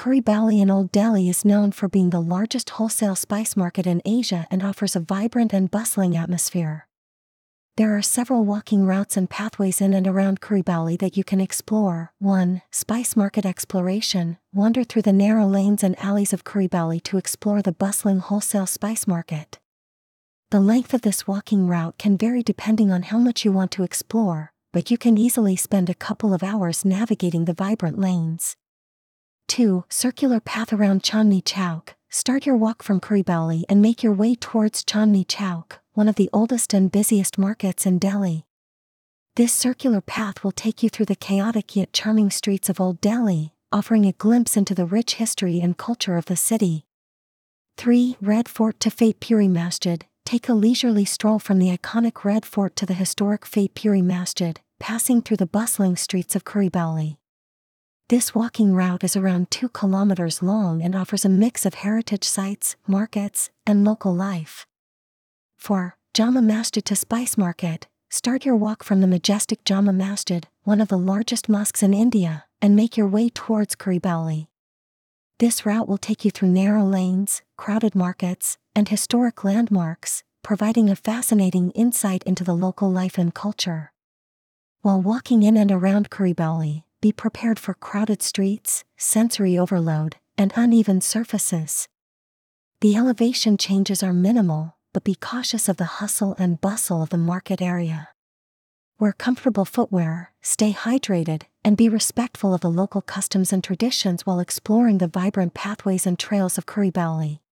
Khuribali in Old Delhi is known for being the largest wholesale spice market in Asia and offers a vibrant and bustling atmosphere. There are several walking routes and pathways in and around Khuribali that you can explore. 1. Spice Market Exploration. Wander through the narrow lanes and alleys of Khuribali to explore the bustling wholesale spice market. The length of this walking route can vary depending on how much you want to explore, but you can easily spend a couple of hours navigating the vibrant lanes. 2. Circular Path around Chandni Chowk. Start your walk from Khuribali and make your way towards Chandni Chowk, one of the oldest and busiest markets in Delhi. This circular path will take you through the chaotic yet charming streets of Old Delhi, offering a glimpse into the rich history and culture of the city. 3. Red Fort to Fate Puri Masjid. Take a leisurely stroll from the iconic Red Fort to the historic Fate Puri Masjid, passing through the bustling streets of Khuribali. This walking route is around 2 kilometers long and offers a mix of heritage sites, markets, and local life. 4. Jama Masjid to Spice Market. Start your walk from the majestic Jama Masjid, one of the largest mosques in India, and make your way towards Khuribali. This route will take you through narrow lanes, crowded markets, and historic landmarks, providing a fascinating insight into the local life and culture. While walking in and around Khuribali, be prepared for crowded streets, sensory overload, and uneven surfaces. The elevation changes are minimal, but be cautious of the hustle and bustle of the market area. Wear comfortable footwear, stay hydrated, and be respectful of the local customs and traditions while exploring the vibrant pathways and trails of Khuribali.